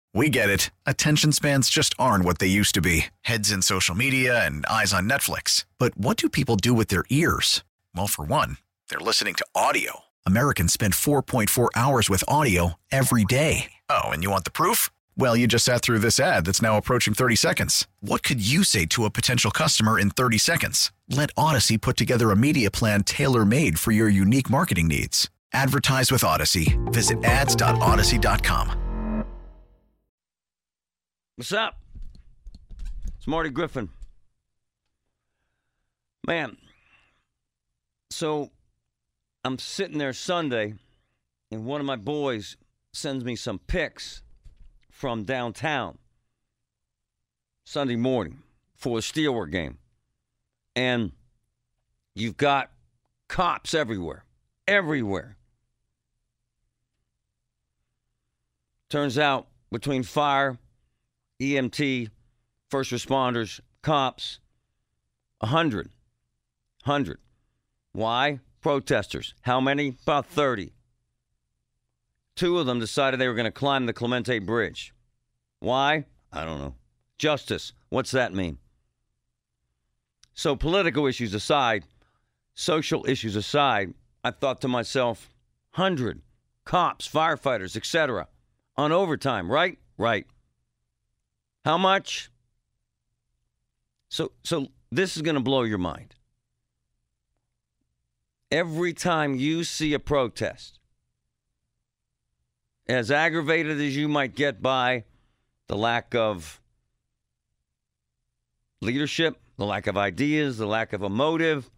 We get it. Attention spans just aren't what they used to be. Heads in social media and eyes on Netflix. But what do people do with their ears? Well, for one, they're listening to audio. Americans spend 4.4 hours with audio every day. Oh, and you want the proof? Well, you just sat through this ad that's now approaching 30 seconds. What could you say to a potential customer in 30 seconds? Let Odyssey put together a media plan tailor-made for your unique marketing needs. Advertise with Odyssey. Visit ads.odyssey.com. What's up? It's Marty Griffin. Man, so I'm sitting there Sunday, and one of my boys sends me some pics from downtown Sunday morning for a Steelwork game. And you've got cops everywhere. Everywhere. Turns out between fire, EMT, first responders, cops, 100. Why? Protesters. How many? About 30. 2 of them decided they were going to climb the Clemente Bridge. Why? I don't know. Justice. What's that mean? So political issues aside, social issues aside, I thought to myself, 100 cops, firefighters, etc. on overtime, right? Right. How much? So this is going to blow your mind. Every time you see a protest, as aggravated as you might get by the lack of leadership, the lack of ideas, the lack of a motive,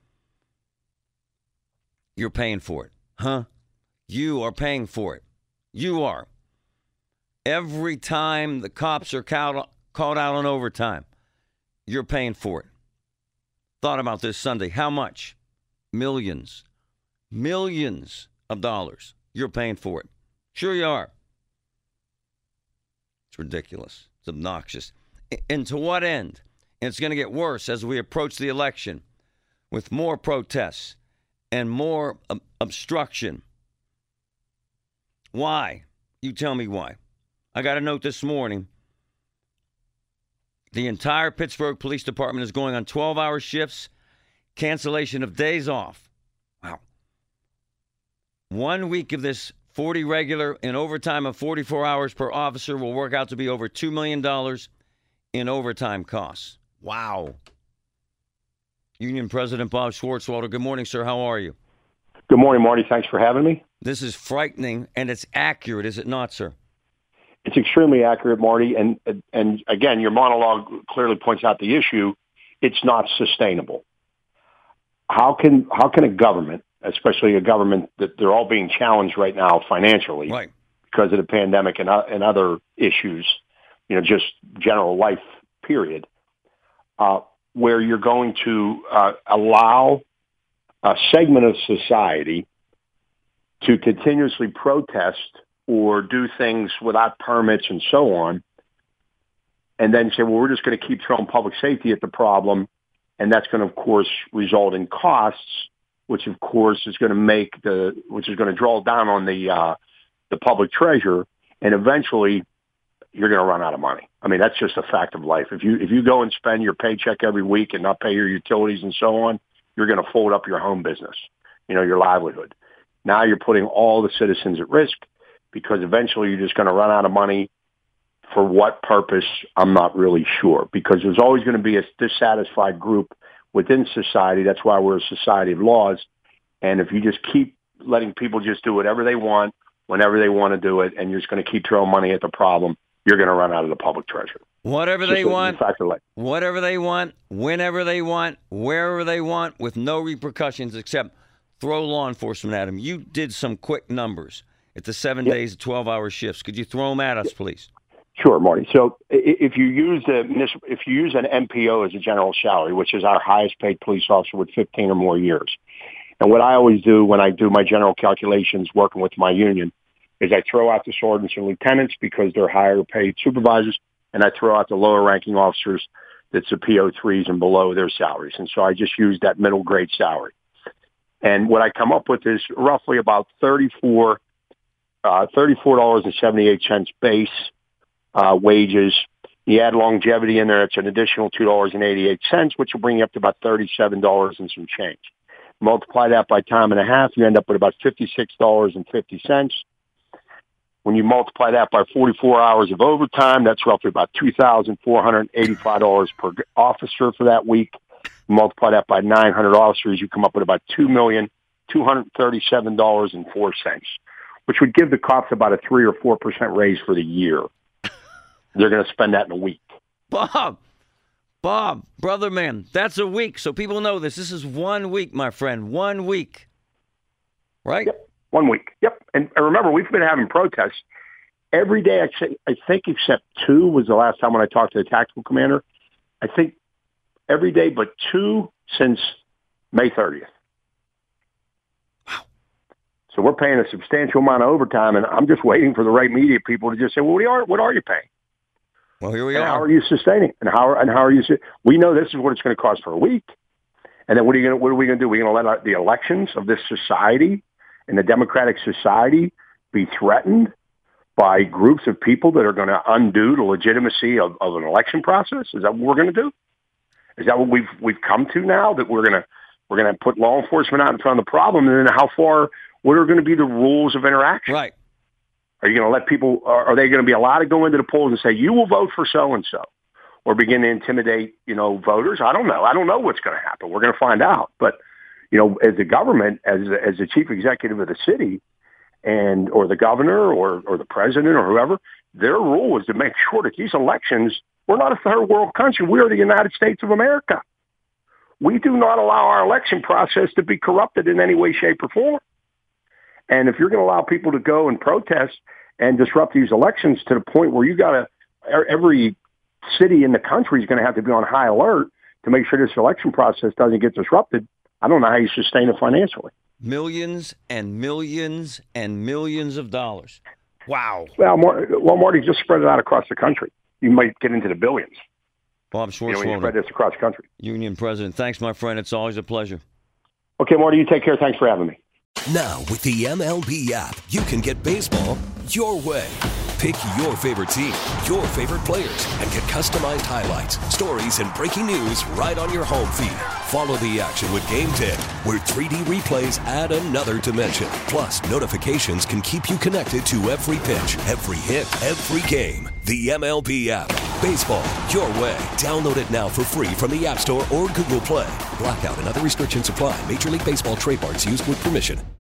you're paying for it. Huh? You are paying for it. You are. Every time the cops are called out on overtime, you're paying for it. Thought about this Sunday. How much? Millions of dollars. You're paying for it. Sure you are. It's ridiculous. It's obnoxious. And to what end? And it's going to get worse as we approach the election with more protests and more obstruction. Why? You tell me why. I got a note this morning. The entire Pittsburgh Police Department is going on 12-hour shifts, cancellation of days off. Wow. 1 week of this 40 regular and overtime of 44 hours per officer will work out to be over $2 million in overtime costs. Wow. Union President Bob Schwartzwalder, good morning, sir. How are you? Good morning, Marty. Thanks for having me. This is frightening, and it's accurate, is it not, sir? It's extremely accurate, Marty. And again, your monologue clearly points out the issue. It's not sustainable. How can a government, especially a government that they're all being challenged right now financially, right, because of the pandemic and other issues, just general life period, where you're going to allow a segment of society to continuously protest or do things without permits and so on, and then say, well, we're just going to keep throwing public safety at the problem, and that's going to, of course, result in costs, which, of course, is going to draw down on the public treasure, and eventually you're going to run out of money. I mean, that's just a fact of life. If you go and spend your paycheck every week and not pay your utilities and so on, you're going to fold up your home business, your livelihood. Now you're putting all the citizens at risk, because eventually you're just going to run out of money. For what purpose, I'm not really sure, because there's always going to be a dissatisfied group within society. That's why we're a society of laws. And if you just keep letting people just do whatever they want, whenever they want to do it, and you're just going to keep throwing money at the problem, you're going to run out of the public treasure. Whatever they want, whatever they want, whenever they want, wherever they want, with no repercussions except throw law enforcement at them. You did some quick numbers at the 7 days of 12-hour shifts. Could you throw them at us, please? Sure, Marty. So if you use an MPO as a general salary, which is our highest paid police officer with 15 or more years, and what I always do when I do my general calculations working with my union is I throw out the sergeants and lieutenants because they're higher paid supervisors, and I throw out the lower ranking officers, that's the PO3s and below, their salaries. And so I just use that middle grade salary. And what I come up with is roughly about $34.78 base wages. You add longevity in there, it's an additional $2.88, which will bring you up to about $37 and some change. Multiply that by time and a half, you end up with about $56.50. When you multiply that by 44 hours of overtime, that's roughly about $2,485 per officer for that week. Multiply that by 900 officers, you come up with about $2,237.04, which would give the cops about a 3 or 4% raise for the year. They're going to spend that in a week. Bob, brother man, that's a week. So people know this. This is 1 week, my friend. 1 week. Right? Yep, 1 week. Yep. And remember, we've been having protests every day. I think except 2 was the last time when I talked to the tactical commander. I think every day but 2 since May 30th. So we're paying a substantial amount of overtime, and I'm just waiting for the right media people to just say, well, what are you paying? Well, here we are. How are you sustaining? And how are you? We know this is what it's going to cost for a week. And then what are we going to do? We're going to let the elections of this society and the democratic society be threatened by groups of people that are going to undo the legitimacy of an election process? Is that what we're going to do? Is that what we've come to now? That we're going to put law enforcement out in front of the problem, and then what are going to be the rules of interaction? Right. Are you going to let people, are they going to be allowed to go into the polls and say, you will vote for so-and-so, or begin to intimidate, voters? I don't know. I don't know what's going to happen. We're going to find out. But, as the government, as the chief executive of the city, or the governor or the president or whoever, their rule is to make sure that these elections, we're not a third world country. We are the United States of America. We do not allow our election process to be corrupted in any way, shape, or form. And if you're going to allow people to go and protest and disrupt these elections to the point where every city in the country is going to have to be on high alert to make sure this election process doesn't get disrupted, I don't know how you sustain it financially. Millions and millions and millions of dollars. Wow. Well, Marty, just spread it out across the country. You might get into the billions. Bob Schwartz, when you spread this across the country. Union President. Thanks, my friend. It's always a pleasure. Okay, Marty, you take care. Thanks for having me. Now, with the MLB app, you can get baseball your way. Pick your favorite team, your favorite players, and get customized highlights, stories, and breaking news right on your home feed. Follow the action with Game 10, where 3D replays add another dimension. Plus, notifications can keep you connected to every pitch, every hit, every game. The MLB app. Baseball your way. Download it now for free from the App Store or Google Play. Blackout and other restrictions apply. Major League Baseball trademarks used with permission.